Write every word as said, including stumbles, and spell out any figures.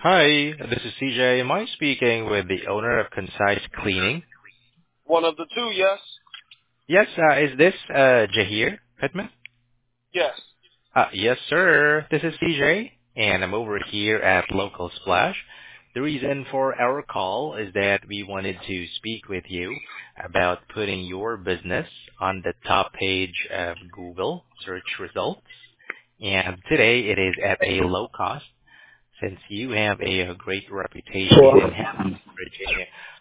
Hi, this is C J. Am I speaking with the owner of Concise Cleaning? One of the two, yes? Yes, uh, is this uh, Jahir Pittman? Yes. Uh, yes, sir. This is C J, and I'm over here at Local Splash. The reason for our call is that we wanted to speak with you about putting your business on the top page of Google search results. And today it is at a low cost since you have a, a great reputation in Hammond, Virginia.